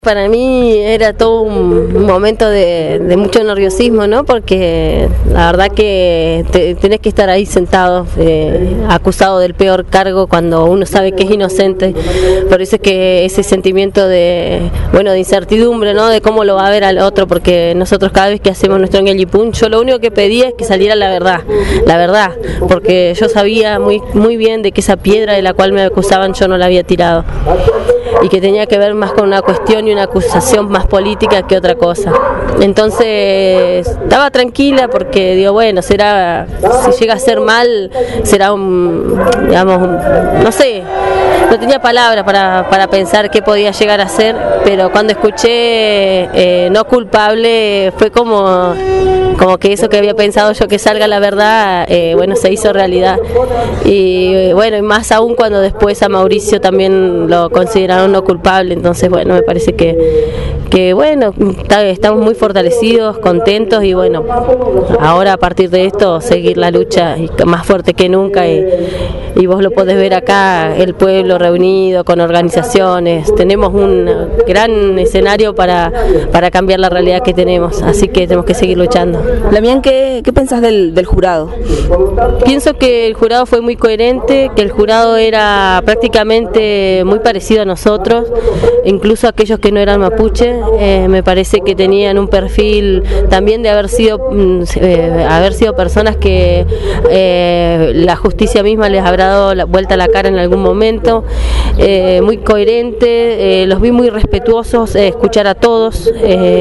Para mí era todo un momento de mucho nerviosismo, ¿no? Porque la verdad que tenés que estar ahí sentado, acusado del peor cargo cuando uno sabe que es inocente. Por eso es que ese sentimiento de incertidumbre, ¿no? De cómo lo va a ver al otro, porque nosotros cada vez que hacemos nuestro Engelipún, yo lo único que pedía es que saliera la verdad, porque yo sabía muy bien de que esa piedra de la cual me acusaban yo no la había tirado, y que tenía que ver más con una cuestión y una acusación más política que otra cosa. Entonces estaba tranquila porque digo, bueno, será, si llega a ser mal, será no sé, no tenía palabras para pensar qué podía llegar a ser, pero cuando escuché no culpable fue como que eso que había pensado yo, que salga la verdad, se hizo realidad. Y y más aún cuando después a Mauricio también lo consideraron no culpable. Entonces me parece que estamos muy fortalecidos, contentos, y ahora a partir de esto seguir la lucha más fuerte que nunca, y vos lo podés ver acá, el pueblo reunido con organizaciones. Tenemos un gran escenario para cambiar la realidad que tenemos, así que tenemos que seguir luchando. Lamián, ¿qué pensás del jurado? Pienso que el jurado fue muy coherente, que el jurado era prácticamente muy parecido a nosotros, incluso aquellos que no eran mapuche. Me parece que tenían un perfil también de haber sido personas que la justicia misma les habrá dado la vuelta a la cara en algún momento. Muy coherente, los vi muy respetuosos, escuchar a todos.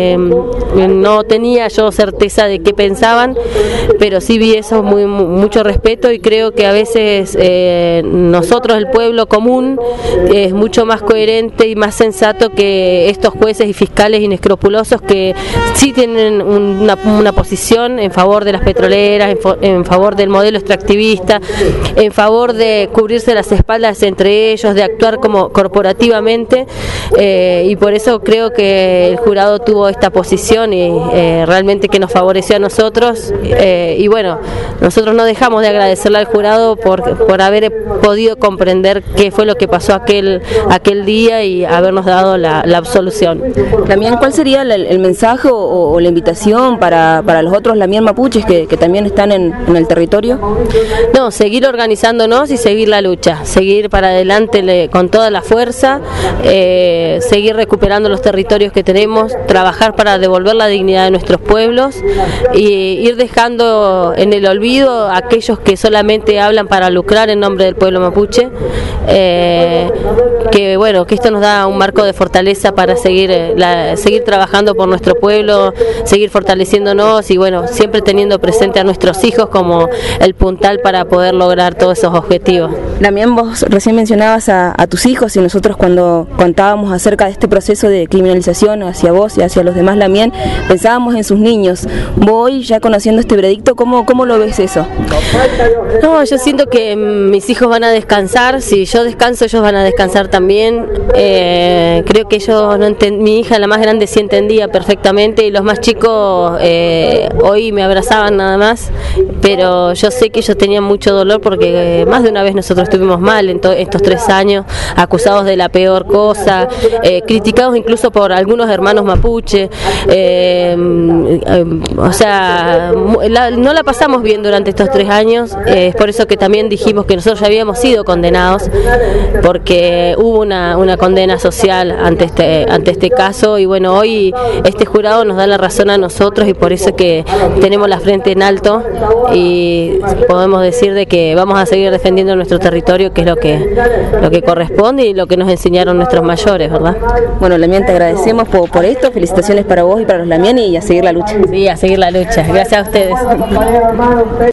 No tenía yo certeza de qué pensaban, pero sí vi eso, mucho respeto, y creo que a veces nosotros, el pueblo común, es mucho más coherente y más sensato que estos jueces y fiscales inescrupulosos que sí tienen una posición en favor de las petroleras, en favor del modelo extractivista, en favor de cubrirse las espaldas entre ellos, de actuar como corporativamente, y por eso creo que el jurado tuvo esta posición y realmente que nos favoreció a nosotros, nosotros no dejamos de agradecerle al jurado por haber podido comprender qué fue lo que pasó aquel día y habernos dado la absolución. Lamián, ¿cuál sería el mensaje o la invitación para los otros Lamián mapuches que también están en el territorio? No, seguir organizándonos y seguir la lucha, seguir para adelante con toda la fuerza, seguir recuperando los territorios que tenemos, trabajar para devolver la dignidad de nuestros pueblos y ir dejando en el olvido a aquellos que solamente hablan para lucrar en nombre del pueblo mapuche, que esto nos da un marco de fortaleza para seguir trabajando por nuestro pueblo, seguir fortaleciéndonos y siempre teniendo presente a nuestros hijos como el puntal para poder lograr todos esos objetivos. Lamián, vos recién mencionabas a tus hijos, y nosotros cuando contábamos acerca de este proceso de criminalización hacia vos y hacia los demás Lamián, pensábamos en sus niños. Vos hoy, ya conociendo este veredicto, ¿cómo lo ves eso? No, yo siento que mis hijos van a descansar. Si yo descanso, ellos van a descansar también. Creo que ellos mi hija, la más grande, sí entendía perfectamente, y los más chicos hoy me abrazaban nada más, pero yo sé que ellos tenían mucho dolor porque más de una vez nosotros estuvimos mal en estos 3 años, acusados de la peor cosa, criticados incluso por algunos hermanos mapuche. No la pasamos bien durante estos 3 años. Es por eso que también dijimos que nosotros ya habíamos sido condenados, porque hubo una condena social ante este caso, y hoy este jurado nos da la razón a nosotros, y por eso que tenemos la frente en alto y podemos decir de que vamos a seguir defendiendo nuestro territorio, que es lo que corresponde y lo que nos enseñaron nuestros mayores, ¿verdad? Bueno, Lamián, te agradecemos por esto, felicitaciones para vos y para los Lamián, y a seguir la lucha. Sí, a seguir la lucha. Gracias a ustedes.